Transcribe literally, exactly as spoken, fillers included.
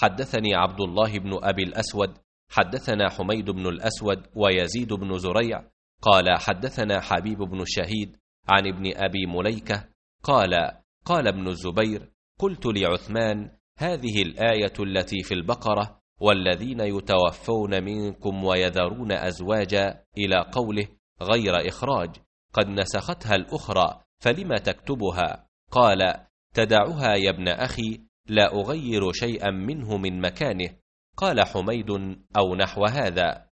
حدثني عبد الله بن أبي الأسود حدثنا حميد بن الأسود ويزيد بن زريع قال حدثنا حبيب بن الشهيد عن ابن أبي مليكة قال قال ابن الزبير قلت لعثمان هذه الآية التي في البقرة والذين يتوفون منكم ويذرون أزواجا إلى قوله غير إخراج قد نسختها الأخرى فلم تكتبها؟ قال تدعها يا ابن أخي لا أغير شيئا منه من مكانه. قال حميد أو نحو هذا.